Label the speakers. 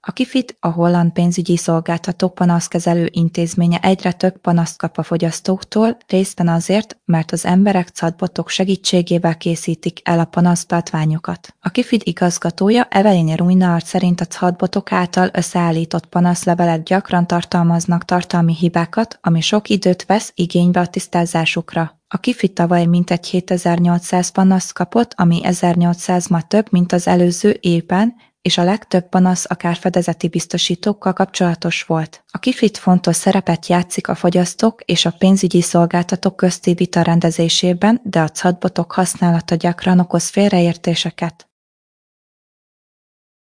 Speaker 1: A Kifid, a holland pénzügyi szolgáltatók panaszkezelő intézménye egyre több panaszt kap a fogyasztóktól, részben azért, mert az emberek chatbotok segítségével készítik el a panasztatványokat. A Kifid igazgatója Evelyn Ruinart szerint a chatbotok által összeállított panaszlevelek gyakran tartalmaznak tartalmi hibákat, ami sok időt vesz igénybe a tisztázásukra. A Kifid tavaly mintegy 7800 panaszt kapott, ami 1800-mal több, mint az előző évben, és a legtöbb panasz akár fedezeti biztosítókkal kapcsolatos volt. A Kifid fontos szerepet játszik a fogyasztók és a pénzügyi szolgáltatók közti vita rendezésében, de a chatbotok használata gyakran okoz félreértéseket.